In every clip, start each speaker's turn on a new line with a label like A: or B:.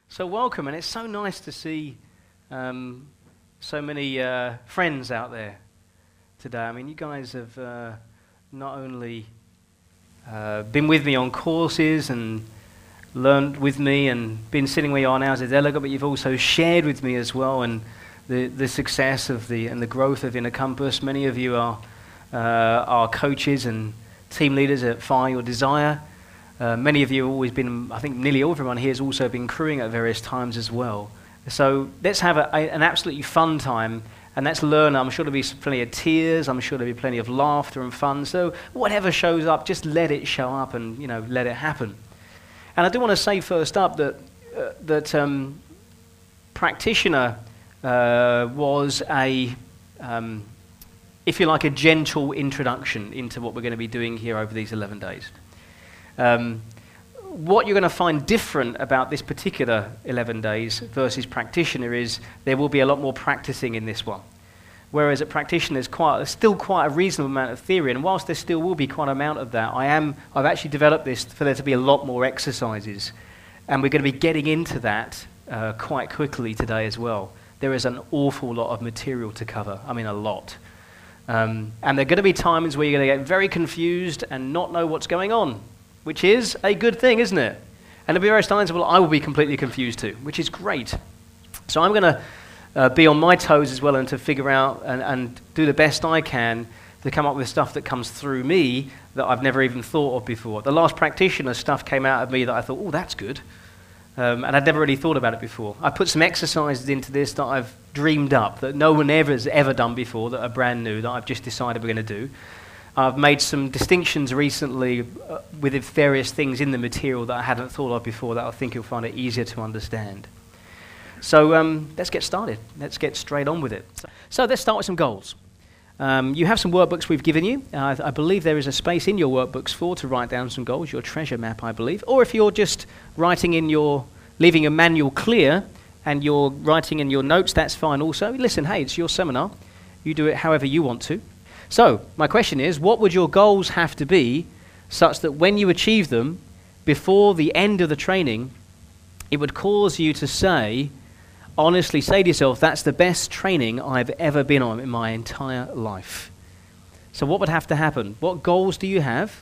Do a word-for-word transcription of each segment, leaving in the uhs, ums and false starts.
A: So welcome, and it's so nice to see um, so many uh, friends out there today. I mean, you guys have uh, not only uh, been with me on courses and learned with me and been sitting where you are now as a delegate, but you've also shared with me as well and the, the success of the and the growth of Inner Compass. Many of you are, uh, are coaches and team leaders at Fire Your Desire. Uh, many of you have always been, I think nearly everyone here has also been crewing at various times as well. So let's have a, a, an absolutely fun time, and let's learn. I'm sure there'll be plenty of tears, I'm sure there'll be plenty of laughter and fun, so whatever shows up, just let it show up and, you know, let it happen. And I do want to say first up that, uh, that um, practitioner uh, was a, um, if you like, a gentle introduction into what we're going to be doing here over these eleven days. Um, what you're going to find different about this particular eleven days versus practitioner is there will be a lot more practicing in this one. Whereas at practitioner there's quite, there's still quite a reasonable amount of theory, and whilst there still will be quite an amount of that, I am, I've actually developed this for there to be a lot more exercises, and we're going to be getting into that uh, quite quickly today as well. There is an awful lot of material to cover, I mean a lot. Um, and there are going to be times where you're going to get very confused and not know what's going on, which is a good thing, isn't it? And there'll be various times where I will be completely confused too, which is great. So I'm going to uh, be on my toes as well and to figure out and, and do the best I can to come up with stuff that comes through me that I've never even thought of before. The last practitioner stuff came out of me that I thought, oh, that's good. Um, and I'd never really thought about it before. I put some exercises into this that I've dreamed up, that no one ever has ever done before, that are brand new, that I've just decided we're going to do. I've made some distinctions recently uh, with various things in the material that I hadn't thought of before that I think you'll find it easier to understand. So um, let's get started. Let's get straight on with it. So let's start with some goals. Um, you have some workbooks we've given you. Uh, I believe there is a space in your workbooks for to write down some goals, your treasure map, I believe. Or if you're just writing in your, leaving your manual clear and you're writing in your notes, that's fine also. Listen, hey, it's your seminar. You do it however you want to. So, my question is, what would your goals have to be such that when you achieve them, before the end of the training, it would cause you to say, honestly say to yourself, that's the best training I've ever been on in my entire life. So what would have to happen? What goals do you have?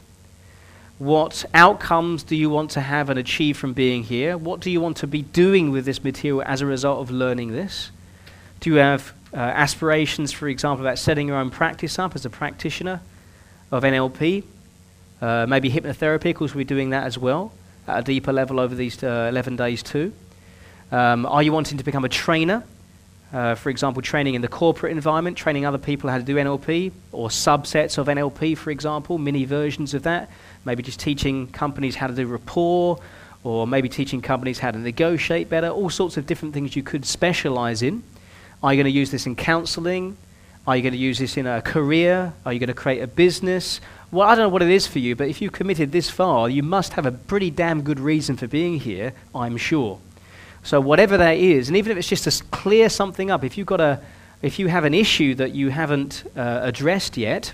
A: What outcomes do you want to have and achieve from being here? What do you want to be doing with this material as a result of learning this? Do you have Uh, aspirations, for example, about setting your own practice up as a practitioner of N L P? Uh, maybe hypnotherapy, because we're doing that as well at a deeper level over these uh, eleven days too. Um, are you wanting to become a trainer? Uh, for example, training in the corporate environment, training other people how to do N L P, or subsets of N L P, for example, mini versions of that. Maybe just teaching companies how to do rapport, or maybe teaching companies how to negotiate better, all sorts of different things you could specialize in. Are you going to use this in counseling? Are you going to use this in a career? Are you going to create a business? Well, I don't know what it is for you, but if you've committed this far, you must have a pretty damn good reason for being here, I'm sure. So whatever that is, and even if it's just to clear something up, if you've got a, if you have an issue that you haven't uh, addressed yet,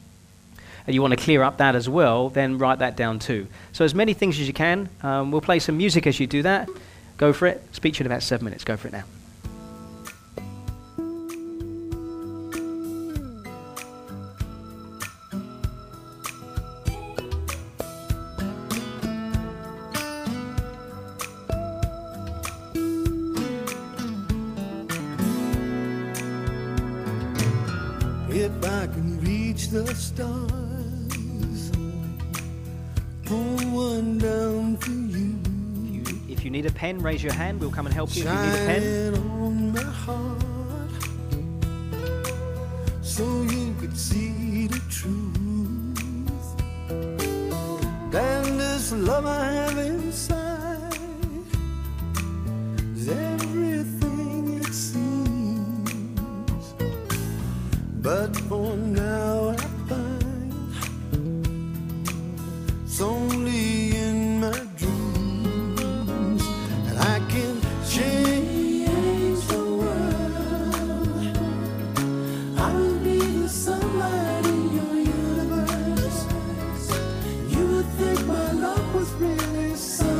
A: and you want to clear up that as well, then write that down too. So as many things as you can. Um, we'll play some music as you do that. Go for it. Speak to you in about seven minutes. Go for it now.
B: If I can reach the stars, pull one down for you.
A: If you, if you need a pen, raise your hand. We'll come and help you if you need a pen.
B: Shine on my heart, so you could see the truth. And this love I have inside is everything it seems. But for now I find it's only in my dreams, and I can change the world. I will be the sunlight in your universe. You would think my love was really something.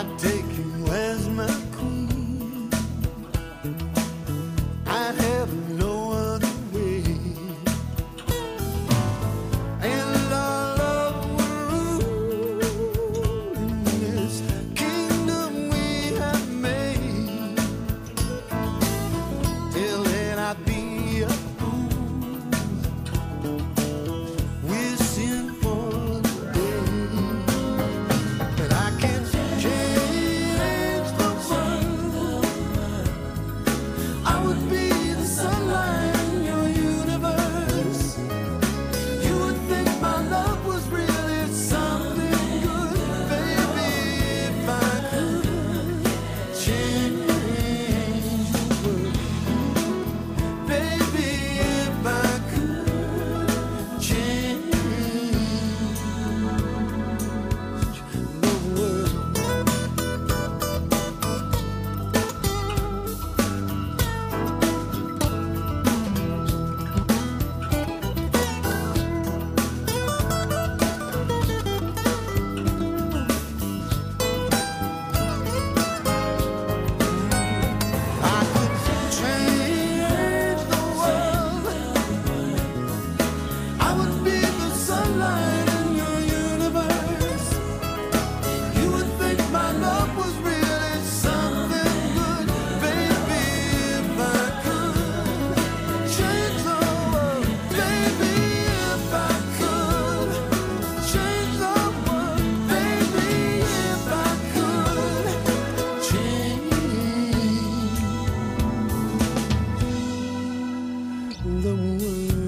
B: I'd take you as my queen. I'd have no other way. And our love would rule in this kingdom we have made. Till then I'd be a fool, wishing for the day that I can change the world. I would be the sunlight in your universe. You would think my love was really something good, baby, if I could change the world. Baby, if I could change the world. I could change the world. I would be the sunlight in your universe. You would think my love was really something good, baby, if I could change the world. Baby, if I could change the world. Baby, if I could change the world.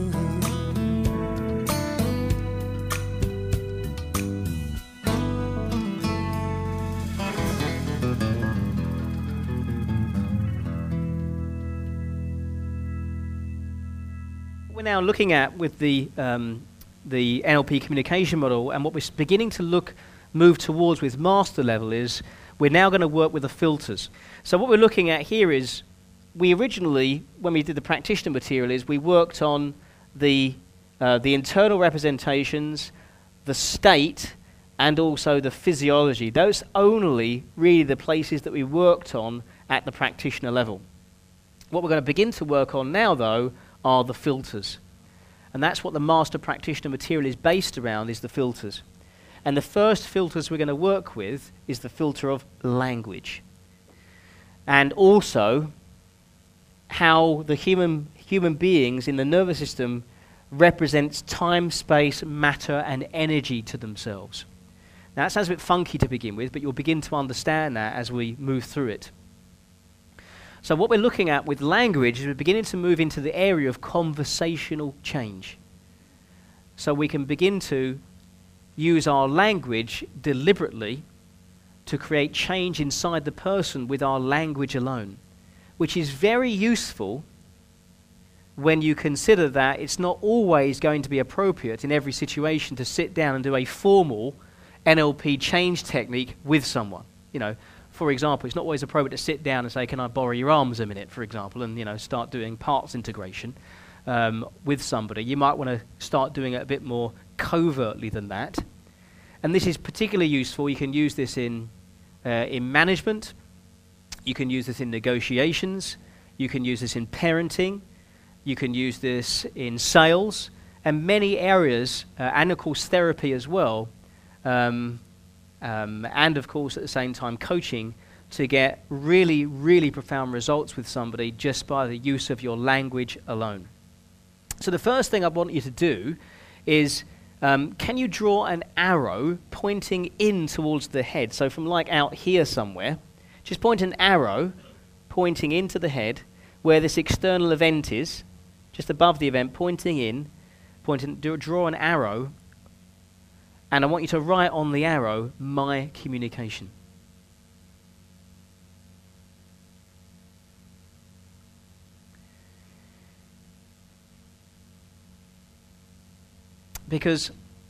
A: We're now looking at with the um, the N L P communication model, and what we're s- beginning to look move towards with master level is we're now going to work with the filters. So what we're looking at here is we originally, when we did the practitioner material, is we worked on the uh, the internal representations, the state, and also the physiology. Those only really the places that we worked on at the practitioner level. What we're going to begin to work on now, though, are the filters. And that's what the master practitioner material is based around, is the filters. And the first filters we're going to work with is the filter of language. And also how the human human beings in the nervous system represents time, space, matter, and energy to themselves. Now that sounds a bit funky to begin with, but you'll begin to understand that as we move through it. So what we're looking at with language is we're beginning to move into the area of conversational change. So we can begin to use our language deliberately to create change inside the person with our language alone, which is very useful when you consider that it's not always going to be appropriate in every situation to sit down and do a formal N L P change technique with someone. You know, for example, it's not always appropriate to sit down and say, can I borrow your arms a minute, for example, and, you know, start doing parts integration um, with somebody. You might want to start doing it a bit more covertly than that. And this is particularly useful. You can use this in, uh, in management. You can use this in negotiations. You can use this in parenting. You can use this in sales and many areas, uh, and of course therapy as well. Um, Um, and of course at the same time coaching, to get really, really profound results with somebody just by the use of your language alone. So the first thing I want you to do is, um, can you draw an arrow pointing in towards the head? So from like out here somewhere, just point an arrow pointing into the head where this external event is, just above the event, pointing in, pointing, do, draw an arrow. And I want you to write on the arrow, my communication. Because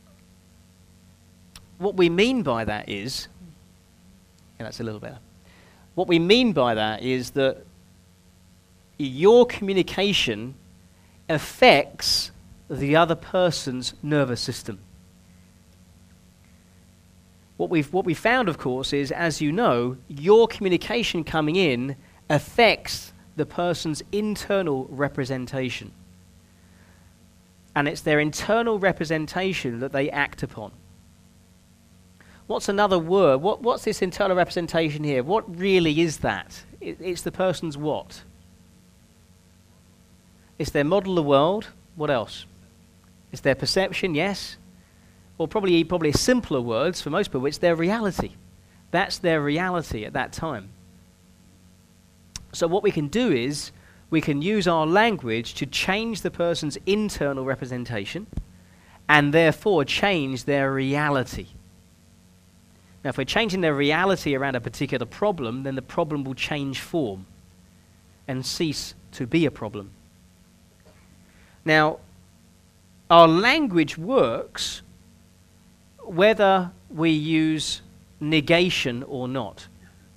A: what we mean by that is, and that's a little better, what we mean by that is that your communication affects the other person's nervous system. what we've, what we found, of course, is, as you know, your communication coming in affects the person's internal representation. And it's their internal representation that they act upon. What's another word? What, what's this internal representation here? What really is that? It, it's the person's what? It's their model of the world. What else? It's their perception, yes. Or probably, probably simpler words for most people, it's their reality. That's their reality at that time. So what we can do is, we can use our language to change the person's internal representation and therefore change their reality. Now, if we're changing their reality around a particular problem, then the problem will change form and cease to be a problem. Now, our language works whether we use negation or not.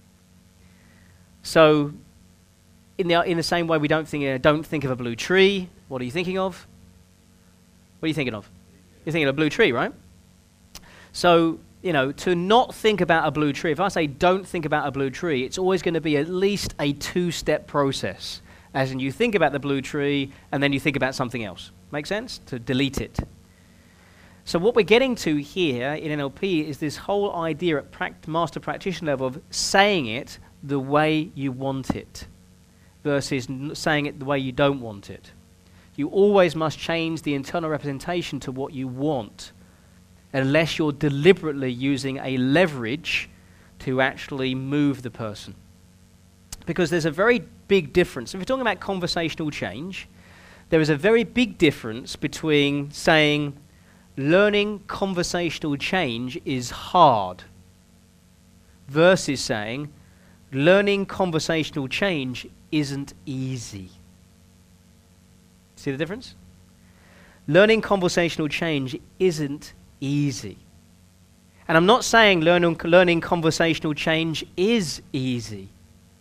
A: So, in the, in the same way we don't think, uh, don't think of a blue tree, what are you thinking of? What are you thinking of? You're thinking of a blue tree, right? So, you know, to not think about a blue tree, if I say don't think about a blue tree, it's always going to be at least a two-step process. As in, you think about the blue tree, and then you think about something else. Make sense? To delete it. So what we're getting to here in N L P is this whole idea at pract- master practitioner level of saying it the way you want it versus n- saying it the way you don't want it. You always must change the internal representation to what you want, unless you're deliberately using a leverage to actually move the person. Because there's a very big difference. If we're talking about conversational change, there is a very big difference between saying learning conversational change is hard versus saying learning conversational change isn't easy. See the difference? Learning conversational change isn't easy. And I'm not saying learning, learning conversational change is easy.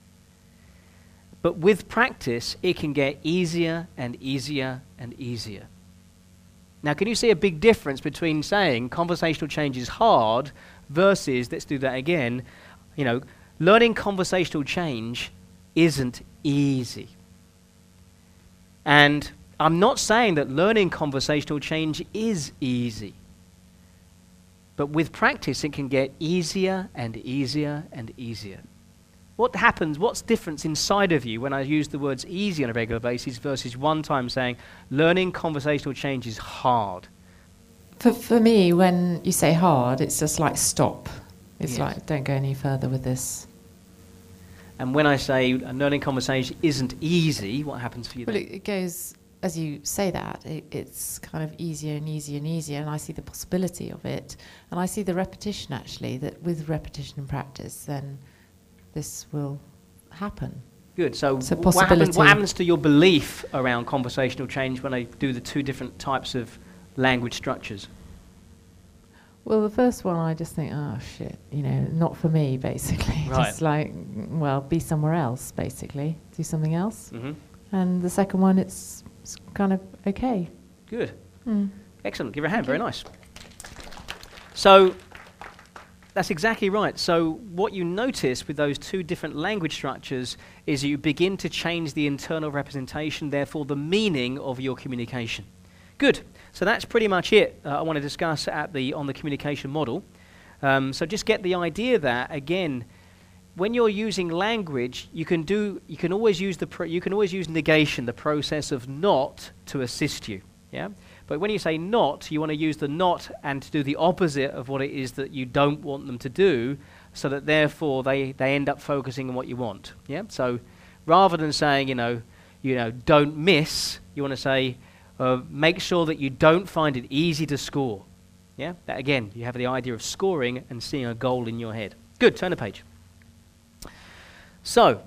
A: But with practice, it can get easier and easier and easier. Now, can you see a big difference between saying conversational change is hard versus, let's do that again, you know, learning conversational change isn't easy. And I'm not saying that learning conversational change is easy. But with practice, it can get easier and easier and easier. What happens, what's difference inside of you when I use the words easy on a regular basis versus one time saying learning conversational change is hard?
C: For, for me, when you say hard, it's just like stop. It's
A: Yes.
C: like, don't go any further with this.
A: And when I say uh, learning conversation isn't easy, what happens for you
C: Well,
A: then?
C: it, it goes, as you say that, it, it's kind of easier and easier and easier, and I see the possibility of it. And I see the repetition, actually, that with repetition and practice, then this will happen.
A: Good. So,
C: It's a
A: wh- what, happens,
C: possibility.
A: what happens to your belief around conversational change when I do the two different types of language structures?
C: Well, the first one, I just think, oh, shit, you know, not for me, basically.
A: Right.
C: Just like, mm, well, be somewhere else, basically. Do something else.
A: Mm-hmm.
C: And the second one, it's, it's kind of okay.
A: Good.
C: Mm.
A: Excellent. Give her a hand.
C: Thank
A: Very
C: you.
A: nice. So, that's exactly right. So what you notice with those two different language structures is you begin to change the internal representation, therefore the meaning of your communication. Good. So that's pretty much it uh, I want to discuss at the on the communication model. Um, so just get the idea that, again, when you're using language, you can do you can always use the pro- you can always use negation, the process of not, to assist you. Yeah. But when you say not, you want to use the not and to do the opposite of what it is that you don't want them to do, so that therefore they, they end up focusing on what you want. Yeah. So rather than saying, you know, you know, don't miss, you want to say, uh, make sure that you don't find it easy to score. Yeah. That, again, you have the idea of scoring and seeing a goal in your head. Good. Turn the page. So,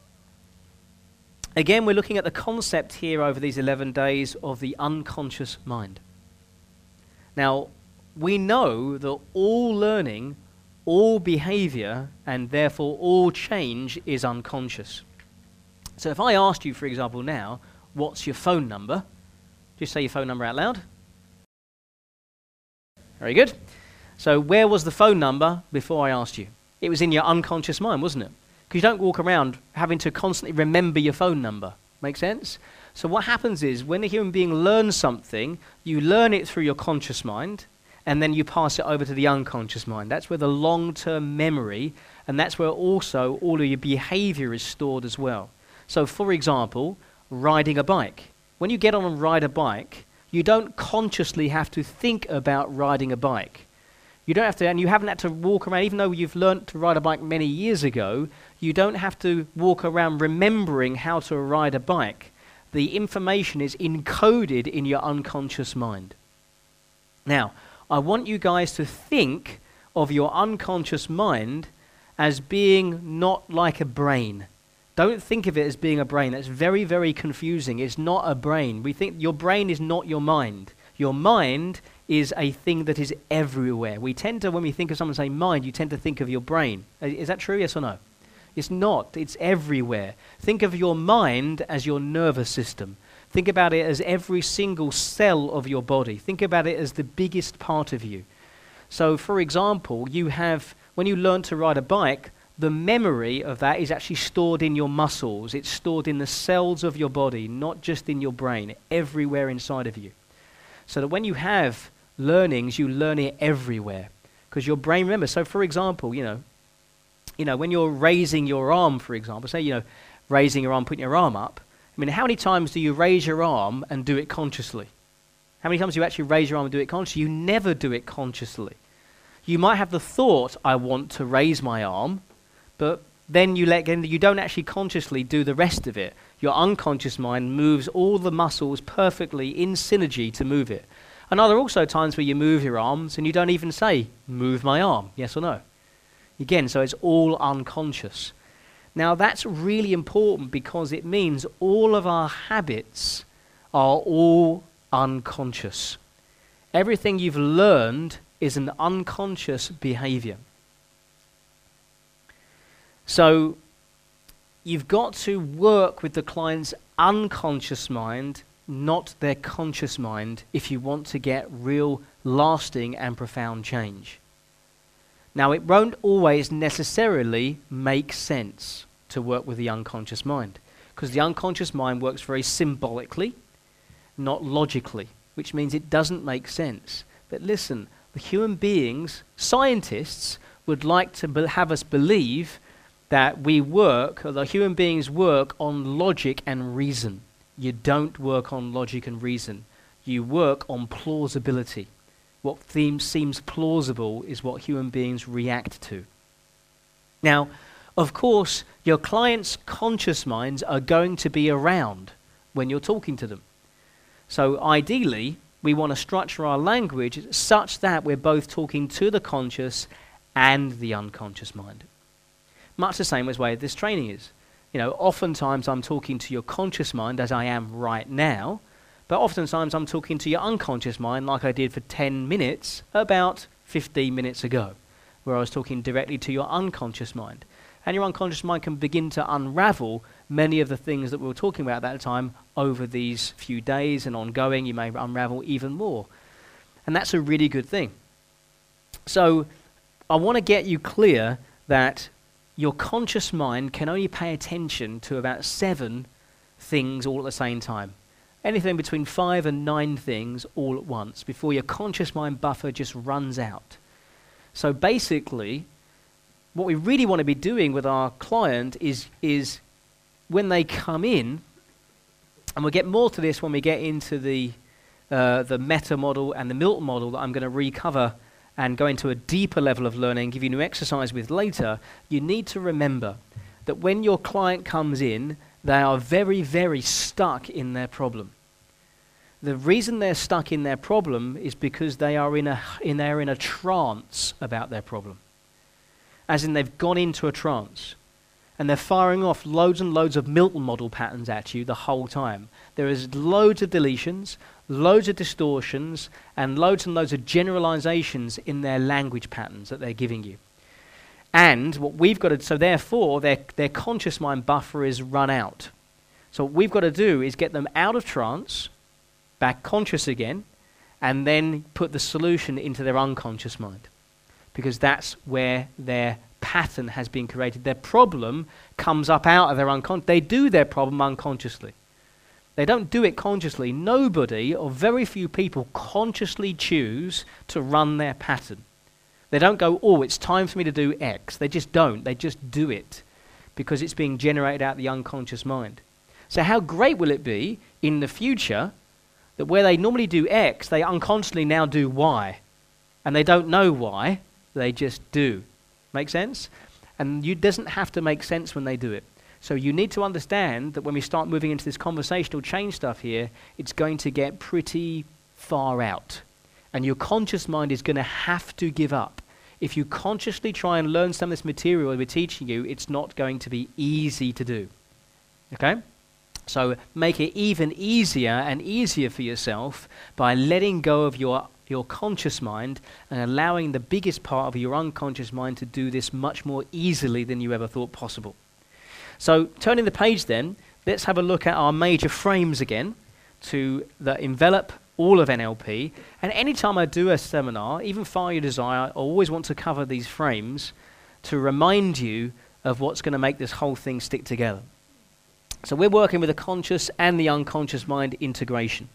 A: again, we're looking at the concept here over these eleven days of the unconscious mind. Now, we know that all learning, all behavior, and therefore all change is unconscious. So if I asked you, for example, now, what's your phone number? Just say your phone number out loud. Very good. So where was the phone number before I asked you? It was in your unconscious mind, wasn't it? Because you don't walk around having to constantly remember your phone number. Make sense? So what happens is when a human being learns something, you learn it through your conscious mind, and then you pass it over to the unconscious mind. That's where the long-term memory, and that's where also all of your behavior is stored as well. So for example, riding a bike. When you get on and ride a bike, you don't consciously have to think about riding a bike. You don't have to, and you haven't had to walk around, even though you've learnt to ride a bike many years ago, you don't have to walk around remembering how to ride a bike. The information is encoded in your unconscious mind. Now, I want you guys to think of your unconscious mind as being not like a brain. Don't think of it as being a brain. That's very, very confusing. It's not a brain. We think your brain is not your mind. Your mind is a thing that is everywhere. We tend to, when we think of someone saying mind, you tend to think of your brain. Is that true, yes or no? It's not. It's everywhere. Think of your mind as your nervous system. Think about it as every single cell of your body. Think about it as the biggest part of you. So, for example, you have, when you learn to ride a bike, the memory of that is actually stored in your muscles. It's stored in the cells of your body, not just in your brain, everywhere inside of you. So that when you have learnings, you learn it everywhere. Because your brain, remember, so for example, you know, you know, when you're raising your arm, for example, say, you know, raising your arm, putting your arm up, I mean, how many times do you raise your arm and do it consciously? How many times do you actually raise your arm and do it consciously? You never do it consciously. You might have the thought, I want to raise my arm, but then you let you don't actually consciously do the rest of it. Your unconscious mind moves all the muscles perfectly in synergy to move it. And are there also times where you move your arms and you don't even say, move my arm, yes or no? Again, so it's all unconscious. Now that's really important because it means all of our habits are all unconscious. Everything you've learned is an unconscious behavior. So you've got to work with the client's unconscious mind, not their conscious mind, if you want to get real, lasting and profound change. Now, it won't always necessarily make sense to work with the unconscious mind, because the unconscious mind works very symbolically, not logically, which means it doesn't make sense. But listen, the human beings, scientists, would like to be- have us believe that we work, or the human beings work on logic and reason. You don't work on logic and reason. You work on plausibility. What theme seems plausible is what human beings react to. Now, of course, your clients' conscious minds are going to be around when you're talking to them. So ideally, we want to structure our language such that we're both talking to the conscious and the unconscious mind. Much the same as way this training is. You know, oftentimes I'm talking to your conscious mind as I am right now, but oftentimes I'm talking to your unconscious mind like I did for ten minutes about fifteen minutes ago, where I was talking directly to your unconscious mind. And your unconscious mind can begin to unravel many of the things that we were talking about at that time over these few days, and ongoing you may unravel even more. And that's a really good thing. So I want to get you clear that your conscious mind can only pay attention to about seven things all at the same time. Anything between five and nine things all at once before your conscious mind buffer just runs out. So basically, what we really want to be doing with our client is, is when they come in, and we'll get more to this when we get into the, uh, the meta model and the Milton model that I'm going to recover and go into a deeper level of learning, give you new exercise with later. You need to remember that when your client comes in, they are very, very stuck in their problem. The reason they're stuck in their problem is because they are in a, in, they're in a trance about their problem. As in they've gone into a trance. And they're firing off loads and loads of Milton model patterns at you the whole time. There is loads of deletions, loads of distortions, and loads and loads of generalizations in their language patterns that they're giving you. And what we've got to, so therefore, their, their conscious mind buffer is run out. So what we've got to do is get them out of trance, back conscious again, and then put the solution into their unconscious mind. because that's where their pattern has been created. Their problem comes up out of their unconscious. They do their problem unconsciously. They don't do it consciously. Nobody or very few people consciously choose to run their pattern. They don't go, oh, it's time for me to do X. They just don't. They just do it because it's being generated out of the unconscious mind. So how great will it be in the future that where they normally do X, they unconsciously now do Y. And they don't know why, they just do. Make sense? And it doesn't have to make sense when they do it. So you need to understand that when we start moving into this conversational change stuff here, it's going to get pretty far out. And your conscious mind is going to have to give up. If you consciously try and learn some of this material we're teaching you, it's not going to be easy to do. Okay? So make it even easier and easier for yourself by letting go of your, your conscious mind and allowing the biggest part of your unconscious mind to do this much more easily than you ever thought possible. So turning the page then, let's have a look at our major frames again to that envelop all of N L P. And anytime I do a seminar, even Fire Your Desire, I always want to cover these frames to remind you of what's going to make this whole thing stick together. So we're working with the conscious and the unconscious mind integration.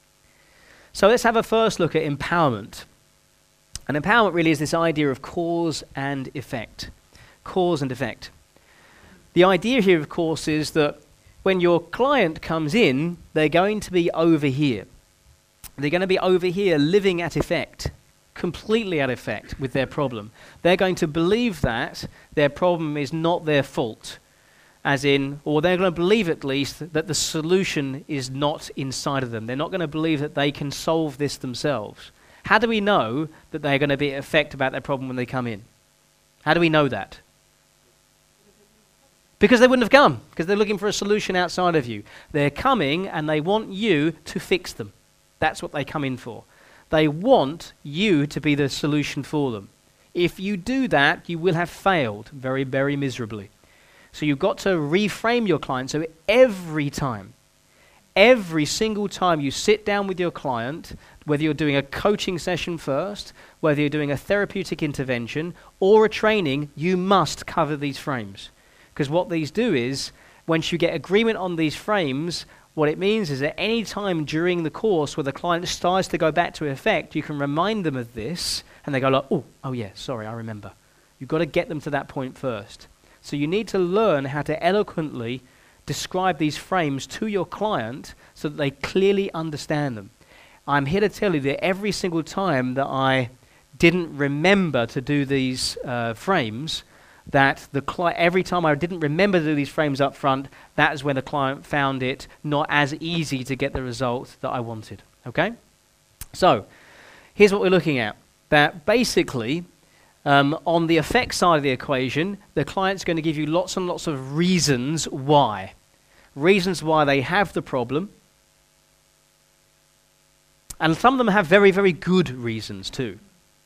A: So let's have a first look at empowerment. And empowerment really is this idea of cause and effect. Cause and effect. The idea here, of course, is that when your client comes in, they're going to be over here. They're going to be over here living at effect, completely at effect with their problem. They're going to believe that their problem is not their fault, as in, or they're going to believe at least that the solution is not inside of them. They're not going to believe that they can solve this themselves. How do we know that they're going to be at effect about their problem when they come in? How do we know that? Because they wouldn't have come, because they're looking for a solution outside of you. They're coming and they want you to fix them. That's what they come in for. They want you to be the solution for them. If you do that, you will have failed very, very miserably. So you've got to reframe your client. So every time, every single time you sit down with your client, whether you're doing a coaching session first, whether you're doing a therapeutic intervention or a training, you must cover these frames. Because what these do is, once you get agreement on these frames, what it means is that any time during the course where the client starts to go back to effect, you can remind them of this, and they go like, oh, oh yeah, sorry, I remember. You've got to get them to that point first. So you need to learn how to eloquently describe these frames to your client so that they clearly understand them. I'm here to tell you that every single time that I didn't remember to do these uh, frames, that the cli- every time I didn't remember to do these frames up front, that is when the client found it not as easy to get the result that I wanted. Okay? So, here's what we're looking at. That basically, um, on the effect side of the equation, the client's going to give you lots and lots of reasons why. Reasons why they have the problem. And some of them have very, very good reasons too.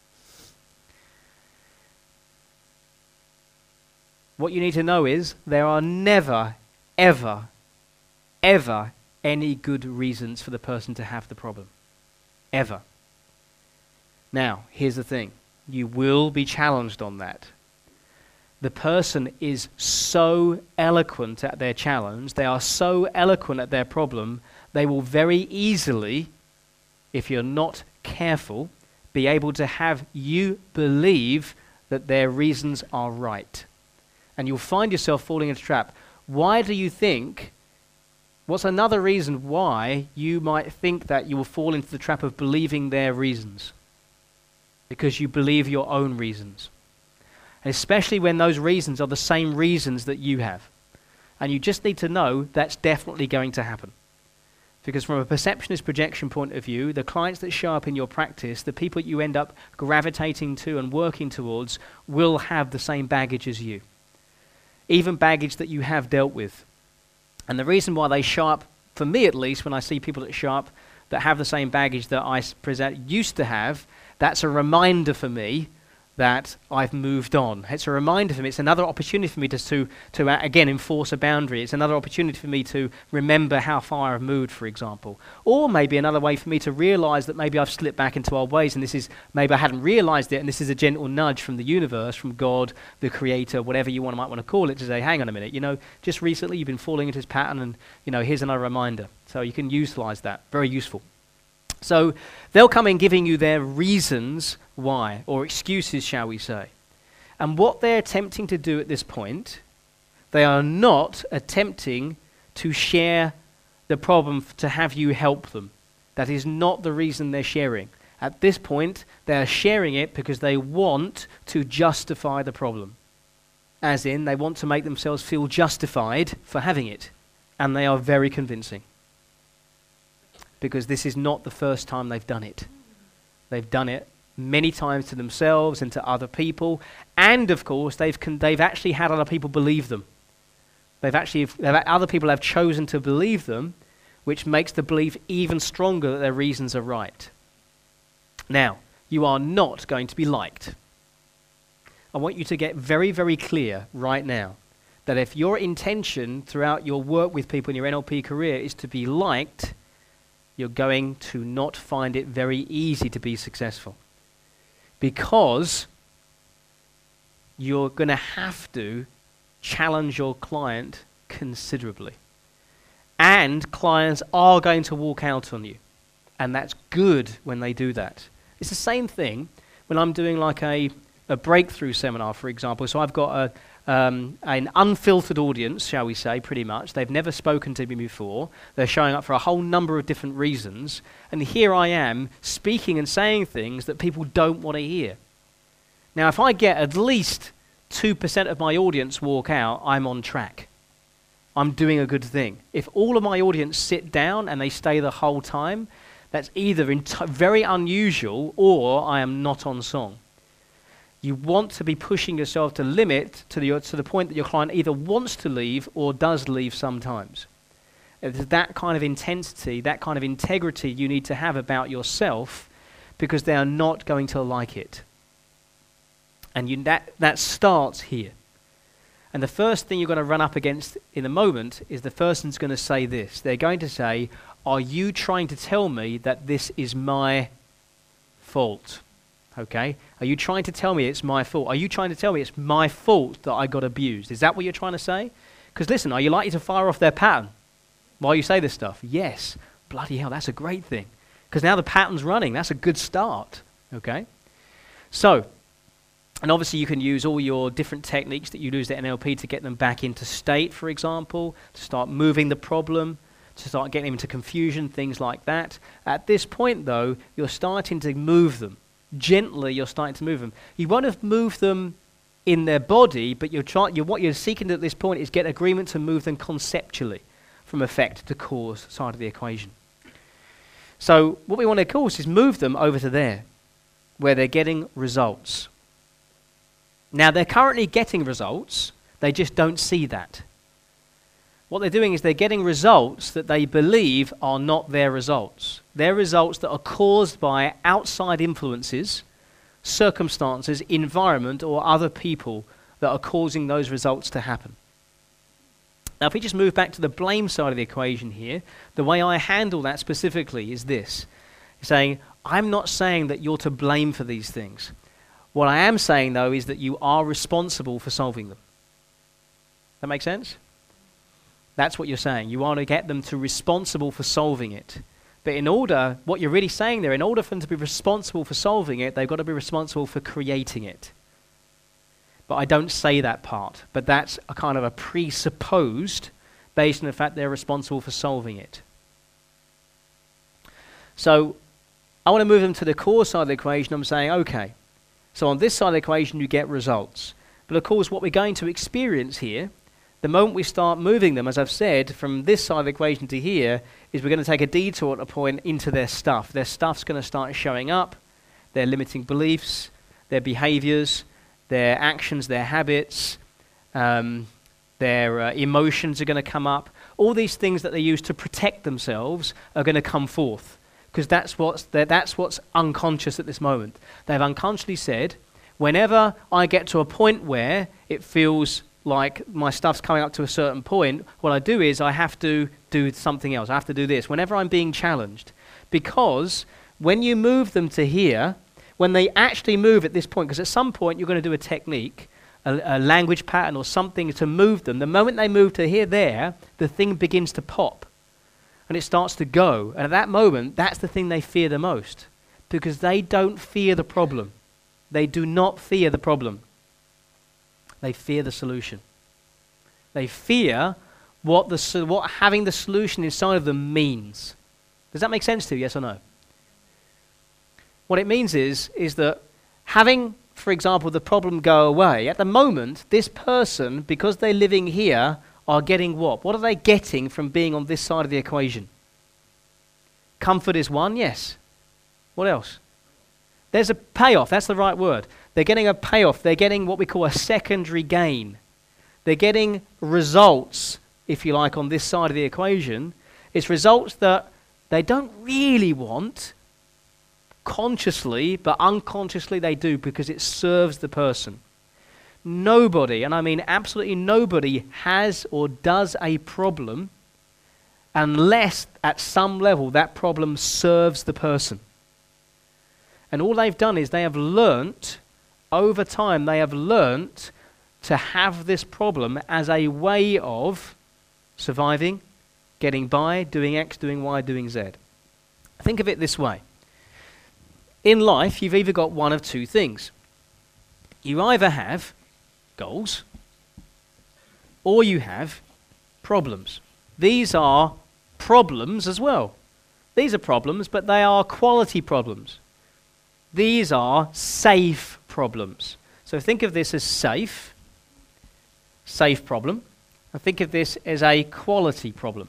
A: What you need to know is there are never, ever, ever any good reasons for the person to have the problem. Ever. Now, here's the thing. You will be challenged on that. The person is so eloquent at their challenge, they are so eloquent at their problem, they will very easily, if you're not careful, be able to have you believe that their reasons are right. And you'll find yourself falling into a trap. Why do you think, what's another reason why you might think that you will fall into the trap of believing their reasons? Because you believe your own reasons. And especially when those reasons are the same reasons that you have. And you just need to know that's definitely going to happen. Because from a perceptionist projection point of view, the clients that show up in your practice, the people you end up gravitating to and working towards, will have the same baggage as you. Even baggage that you have dealt with. And the reason why they show up, for me at least, when I see people that show up that have the same baggage that I present, used to have, that's a reminder for me that I've moved on. It's a reminder for me. It's another opportunity for me to, to, to uh, again, enforce a boundary. It's another opportunity for me to remember how far I've moved, for example. Or maybe another way for me to realize that maybe I've slipped back into old ways, and this is, maybe I hadn't realized it, and this is a gentle nudge from the universe, from God, the creator, whatever you want, might want to call it, to say, hang on a minute, you know, just recently you've been falling into this pattern, and, you know, here's another reminder. So you can utilize that. Very useful. So they'll come in giving you their reasons why, or excuses, shall we say. And what they're attempting to do at this point, they are not attempting to share the problem f- to have you help them. That is not the reason they're sharing. At this point, they are sharing it because they want to justify the problem. As in, they want to make themselves feel justified for having it. And they are very convincing. Because this is not the first time they've done it. They've done it many times to themselves and to other people, and of course they've con- they've actually had other people believe them. They've actually they've, other people have chosen to believe them, which makes the belief even stronger that their reasons are right. Now, you are not going to be liked. I want you to get very, very clear right now that if your intention throughout your work with people in your N L P career is to be liked, you're going to not find it very easy to be successful. Because you're going to have to challenge your client considerably. And clients are going to walk out on you. And that's good when they do that. It's the same thing when I'm doing like a, a breakthrough seminar, for example. So I've got a Um, an unfiltered audience, shall we say, pretty much. They've never spoken to me before. They're showing up for a whole number of different reasons. And here I am speaking and saying things that people don't want to hear. Now, if I get at least two percent of my audience walk out, I'm on track. I'm doing a good thing. If all of my audience sit down and they stay the whole time, that's either ent- very unusual or I am not on song. You want to be pushing yourself to limit to the, to the point that your client either wants to leave or does leave sometimes. It's that kind of intensity, that kind of integrity you need to have about yourself because they are not going to like it. And you, that, that starts here. And the first thing you're going to run up against in a moment is the person's going to say this. They're going to say, are you trying to tell me that this is my fault? Okay? Are you trying to tell me it's my fault? Are you trying to tell me it's my fault that I got abused? Is that what you're trying to say? Because listen, are you likely to fire off their pattern while you say this stuff? Yes. Bloody hell, that's a great thing. Because now the pattern's running. That's a good start. Okay? So, and obviously you can use all your different techniques that you use at N L P to get them back into state, for example, to start moving the problem, to start getting them into confusion, things like that. At this point, though, you're starting to move them. Gently, you're starting to move them. You won't have moved them in their body, but you're trying. You're, what you're seeking at this point is get agreement to move them conceptually from effect to cause side of the equation. So what we want to, of course, is move them over to there, where they're getting results. Now, they're currently getting results. They just don't see that. What they're doing is they're getting results that they believe are not their results. They're results that are caused by outside influences, circumstances, environment, or other people that are causing those results to happen. Now, if we just move back to the blame side of the equation here, the way I handle that specifically is this. Saying, I'm not saying that you're to blame for these things. What I am saying, though, is that you are responsible for solving them. That make sense? That's what you're saying. You want to get them to responsible for solving it. But in order, what you're really saying there, in order for them to be responsible for solving it, they've got to be responsible for creating it. But I don't say that part. But that's a kind of a presupposed based on the fact they're responsible for solving it. So I want to move them to the core side of the equation. I'm saying, okay, so on this side of the equation you get results. But of course what we're going to experience here, the moment we start moving them, as I've said, from this side of the equation to here, is we're going to take a detour at a point into their stuff. Their stuff's going to start showing up, their limiting beliefs, their behaviors, their actions, their habits, um, their uh, emotions are going to come up. All these things that they use to protect themselves are going to come forth, because that's what's, that's what's unconscious at this moment. They've unconsciously said, Whenever I get to a point where it feels like my stuff's coming up to a certain point, what I do is I have to do something else. I have to do this whenever I'm being challenged. Because when you move them to here, when they actually move at this point, because at some point you're going to do a technique, a, a language pattern or something to move them, the moment they move to here, there, the thing begins to pop. And it starts to go. And at that moment, that's the thing they fear the most. Because they don't fear the problem. They do not fear the problem. They fear the solution. They fear what the what having the solution inside of them means. Does that make sense to you, yes or no? What it means is, is that having, for example, the problem go away, at the moment, this person, because they're living here, are getting what? What are they getting from being on this side of the equation? Comfort is one, yes. What else? There's a payoff, that's the right word. They're getting a payoff. They're getting what we call a secondary gain. They're getting results, if you like, on this side of the equation. It's results that they don't really want consciously, but unconsciously they do because it serves the person. Nobody, and I mean absolutely nobody, has or does a problem unless at some level that problem serves the person. And all they've done is they have learnt, over time they have learnt to have this problem as a way of surviving, getting by, doing X, doing Y, doing Z. Think of it this way. In life, you've either got one of two things. You either have goals, or you have problems. These are problems as well. These are problems, but they are quality problems. These are safe problems. So think of this as safe, safe problem, and think of this as a quality problem.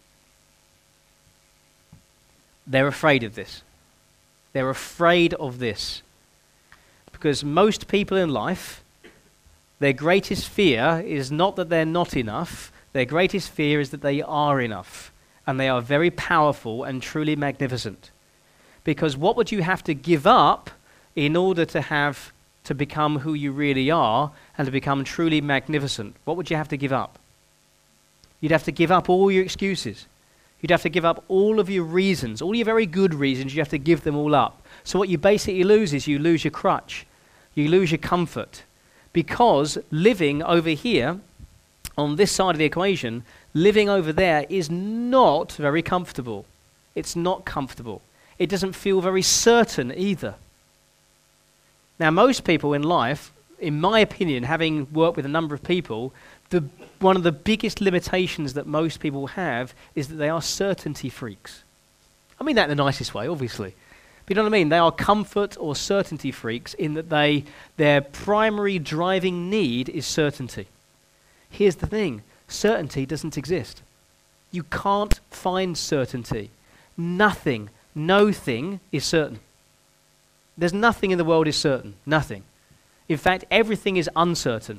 A: They're afraid of this. They're afraid of this. Because most people in life, their greatest fear is not that they're not enough. Their greatest fear is that they are enough. And they are very powerful and truly magnificent. Because what would you have to give up in order to have to become who you really are and to become truly magnificent? What would you have to give up? You'd have to give up all your excuses. You'd have to give up all of your reasons, all your very good reasons, you have to give them all up. So what you basically lose is you lose your crutch. You lose your comfort. Because living over here, on this side of the equation, living over there is not very comfortable. It's not comfortable. It doesn't feel very certain either. Now, most people in life, in my opinion, having worked with a number of people, the, one of the biggest limitations that most people have is that they are certainty freaks. I mean that in the nicest way, obviously. But you know what I mean? They are comfort or certainty freaks in that they their primary driving need is certainty. Here's the thing. Certainty doesn't exist. You can't find certainty. Nothing, no thing is certain. There's nothing in the world is certain. Nothing. In fact, everything is uncertain.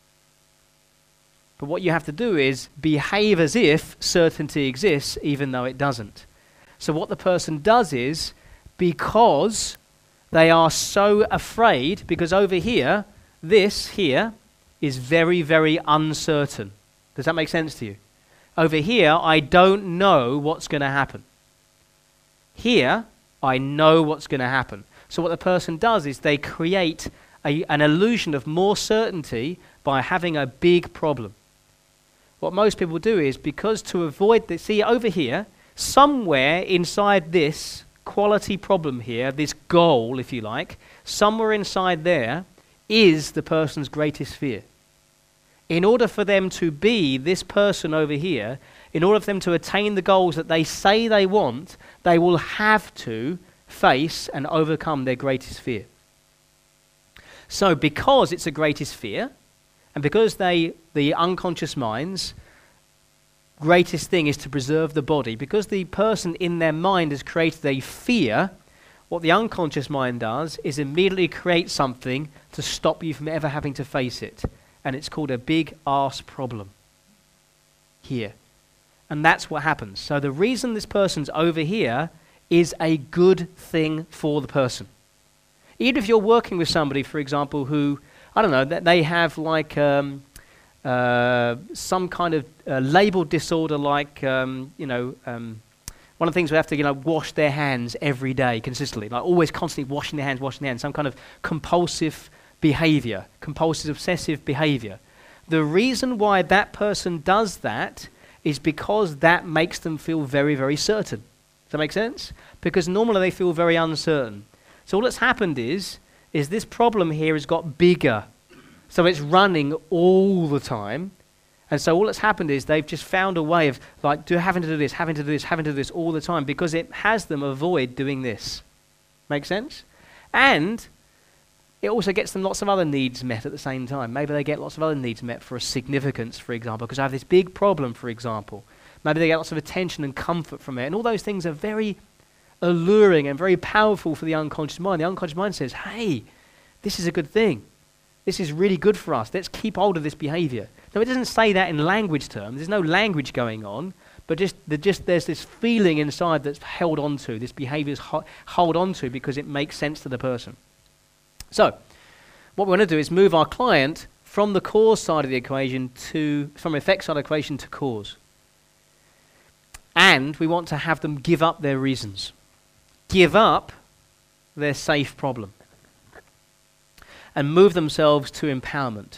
A: But what you have to do is behave as if certainty exists, even though it doesn't. So what the person does is, because they are so afraid, because over here, this here is very, very uncertain. Does that make sense to you? Over here, I don't know what's going to happen. Here, I know what's going to happen. So what the person does is they create a, an illusion of more certainty by having a big problem. What most people do is, because to avoid this, see over here, somewhere inside this quality problem here, this goal, if you like, somewhere inside there is the person's greatest fear. In order for them to be this person over here, in order for them to attain the goals that they say they want, they will have to face and overcome their greatest fear. So because it's a greatest fear, and because they, the unconscious mind's greatest thing is to preserve the body, because the person in their mind has created a fear, what the unconscious mind does is immediately create something to stop you from ever having to face it. And it's called a big arse problem here. And that's what happens. So the reason this person's over here is a good thing for the person. Even if you're working with somebody, for example, who, I don't know, that they have like um, uh, some kind of uh, label disorder, like, um, you know, um, one of the things we have to, you know, wash their hands every day consistently, like always constantly washing their hands, washing their hands, some kind of compulsive behavior, compulsive obsessive behavior. The reason why that person does that is because that makes them feel very, very certain. Does that make sense? Because normally they feel very uncertain. So all that's happened is, is this problem here has got bigger. So it's running all the time. And so all that's happened is they've just found a way of like do, having to do this, having to do this, having to do this all the time because it has them avoid doing this. Make sense? And it also gets them lots of other needs met at the same time. Maybe they get lots of other needs met for a significance, for example, because I have this big problem, for example. Maybe they get lots of attention and comfort from it. And all those things are very alluring and very powerful for the unconscious mind. The unconscious mind says, hey, this is a good thing. This is really good for us. Let's keep hold of this behavior. Now, it doesn't say that in language terms. There's no language going on, but just, the, just there's this feeling inside that's held onto. This behavior is ho- held onto because it makes sense to the person. So, what we want to do is move our client from the cause side of the equation to, from effect side of the equation to cause. And we want to have them give up their reasons. Give up their safe problem. And move themselves to empowerment.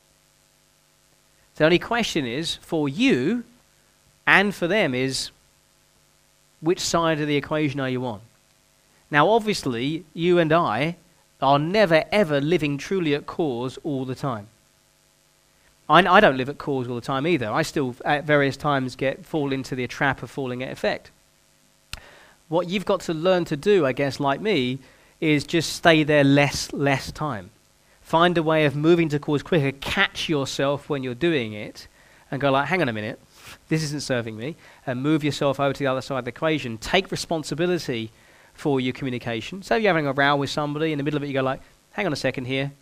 A: The only question is, for you and for them is, which side of the equation are you on? Now, obviously, you and I are never, ever living truly at cause all the time. I, I don't live at cause all the time either. I still, at various times, get fall into the trap of falling at effect. What you've got to learn to do, I guess, like me, is just stay there less, less time. Find a way of moving to cause quicker. Catch yourself when you're doing it and go like, hang on a minute, this isn't serving me. And move yourself over to the other side of the equation. Take responsibility for your communication. So if you're having a row with somebody, in the middle of it you go like, hang on a second here.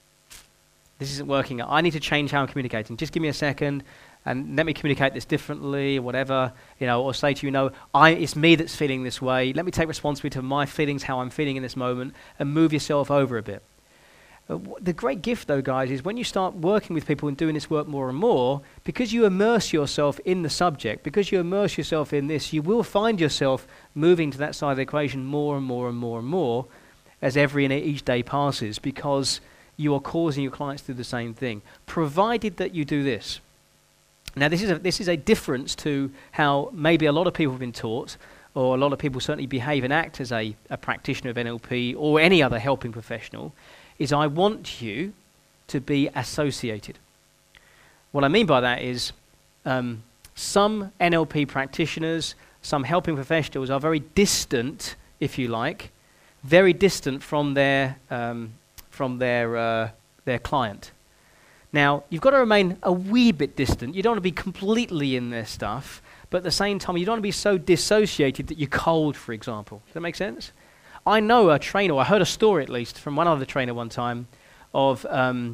A: This isn't working. I need to change how I'm communicating. Just give me a second and let me communicate this differently or whatever. You know, or say to you, no, I, it's me that's feeling this way. Let me take responsibility for my feelings, how I'm feeling in this moment, and move yourself over a bit. The great gift, though, guys, is when you start working with people and doing this work more and more, because you immerse yourself in the subject, because you immerse yourself in this, you will find yourself moving to that side of the equation more and more and more and more as every and each day passes, because you are causing your clients to do the same thing, provided that you do this. Now, this is a, this is a difference to how maybe a lot of people have been taught, or a lot of people certainly behave and act as a, a practitioner of N L P or any other helping professional, is I want you to be associated. What I mean by that is um, some N L P practitioners, some helping professionals are very distant, if you like, very distant from their um, from their uh, their client. Now, you've got to remain a wee bit distant. You don't want to be completely in their stuff, but at the same time, you don't want to be so dissociated that you're cold, for example. Does that make sense? I know a trainer, or I heard a story at least from one other trainer one time, of um,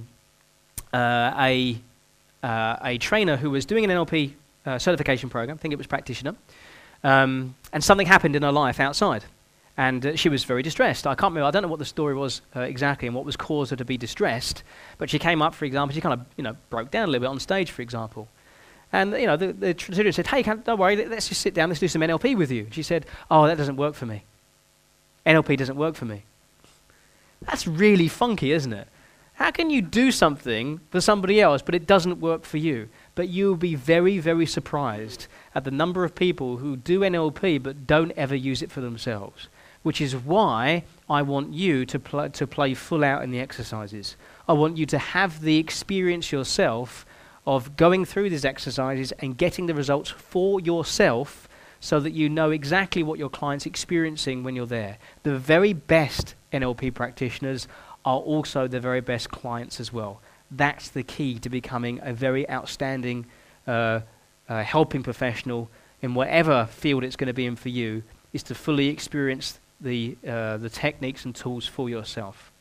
A: uh, a uh, a trainer who was doing an N L P uh, certification program. I think it was practitioner, um, and something happened in her life outside, and uh, she was very distressed. I can't remember. I don't know what the story was uh, exactly and what was caused her to be distressed. But she came up, for example, she kind of you know broke down a little bit on stage, for example. And you know the, the trainer said, "Hey, can't, don't worry. Let's just sit down. Let's do some N L P with you." She said, "Oh, that doesn't work for me. N L P doesn't work for me." That's really funky, isn't it? How can you do something for somebody else, but it doesn't work for you? But you'll be very, very surprised at the number of people who do N L P but don't ever use it for themselves, which is why I want you to, pl- to play full out in the exercises. I want you to have the experience yourself of going through these exercises and getting the results for yourself, so that you know exactly what your client's experiencing when you're there. The very best N L P practitioners are also the very best clients as well. That's the key to becoming a very outstanding uh, uh, helping professional in whatever field it's going to be in for you, is to fully experience the uh, the techniques and tools for yourself.